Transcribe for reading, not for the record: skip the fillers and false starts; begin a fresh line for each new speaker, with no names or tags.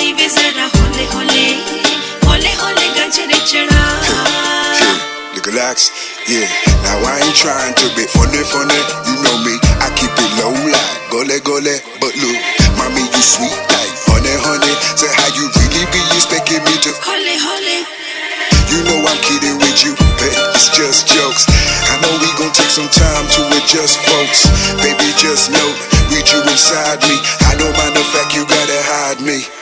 baby zara hole hole hole hole gajre chada.
Relax, yeah. Now I ain't trying to be funny, you know me. I keep it low like gole gole, but look, mommy you sweet like honey. Say how you really be expecting me to
hole hole.
You know I'm kidding with you, but it's just jokes. I know we gon' take some time to adjust, folks. Baby, just know, read you inside me. I don't mind the fact you gotta hide me.